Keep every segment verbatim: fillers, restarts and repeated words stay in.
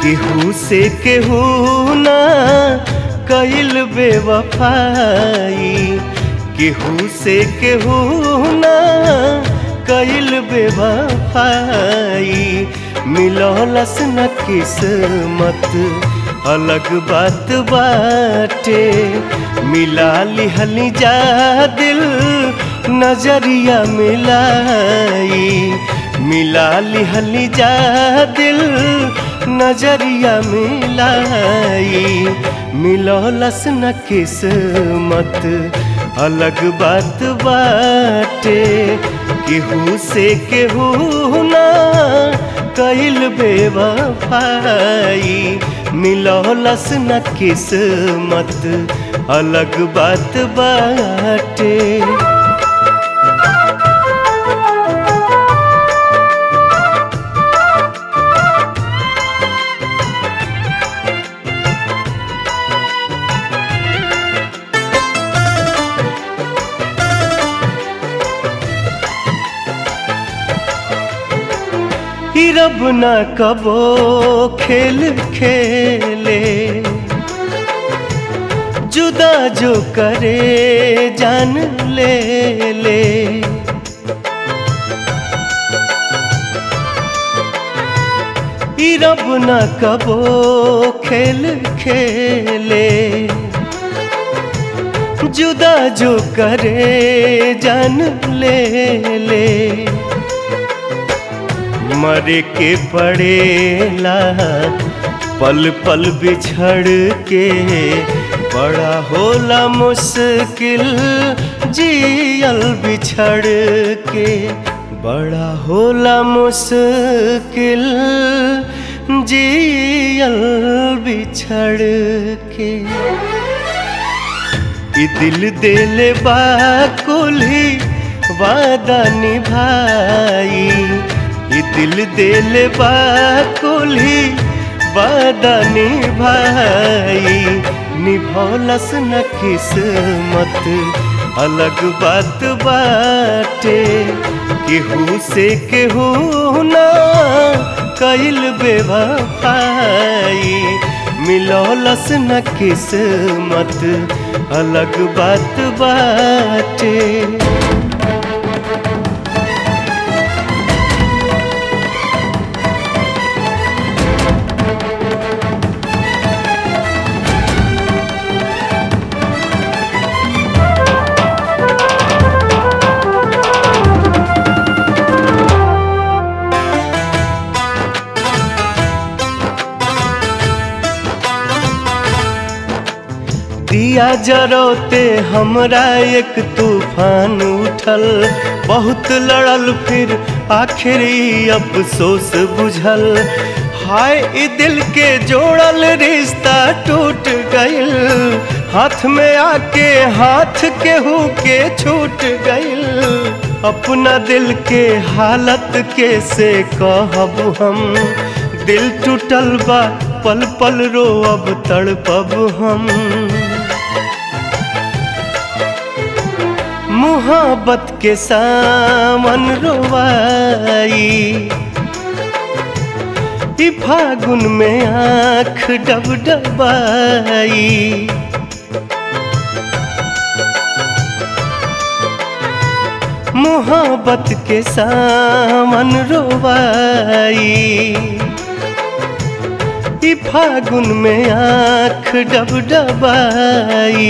केहू से केहू ना कइल बेवफाई, केहू से केहू ना कइल बेवफाई। मिलौलस न किस्मत अलग बात बाटे, मिला लिहली जा दिल नजरिया मिलाई, मिला लिहली जा दिल नजरिया मिलाई। मिलौलस न किस्मत अलग बात बाटे, केहू से केहू ना कइल बेवफाई। मिलौलस न किस्मत अलग बात बाटे। रब न कबो खेल खेले, जुदा जो करे जान ले ले। रब न कबो खेल खेले, जुदा जो करे जान ले ले। मरे के पड़ेला पल पल बिछड़ के, बड़ा होला मुश्किल जियल बिछड़ के, बड़ा होला मुश्किल जियल बिछड़ के। ई दिल देले बा कुल्ही वादा निभाई, ये दिल देले बा कुल्ही वादा निभाई। निभौलस न किस्मत अलग बात बाटे, केहू से केहू ना कइल बेवफाई। मिलौलस न किस्मत अलग बात बाटे। दिया जरोते हमरा एक तूफान उठल, बहुत लड़ल फिर आखिरी अफसोस बुझल। हाय ई दिल के जोड़ल रिश्ता टूट गइल, हाथ में आके हाथ केहू के छूट गइल। अपना दिल के हालत कैसे कहब हम, दिल टूटल बा पल पल रो अब तड़पब हम। मोहब्बत के सामन रोवाई, ई फागुन में आँख डब डबाई। मोहब्बत के सामन रोवाई, ई फागुन में आँख डब डबाई।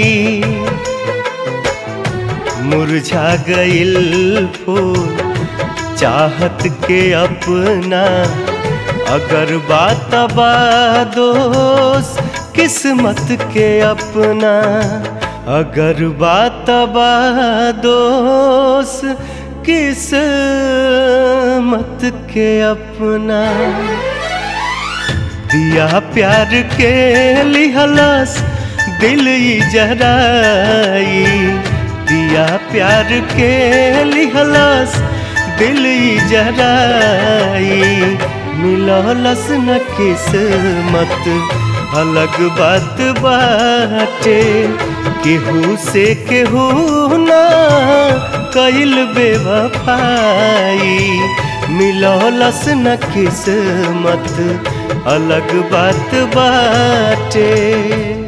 मुरझा गइल फूल चाहत के अपना, अगर बात बा दोस्त किस्मत के अपना। अगर बात बा दोस्त किस्मत के अपना। दिया प्यार के लिहलस दिल ई जराई, दिया प्यार के लिहलस दिल ई जराई। मिलौलस न किस्मत अलग बात बाटे, केहू से केहू ना कइल बेवफाई। मिल मिलौलस न किस्मत अलग बात बाटे।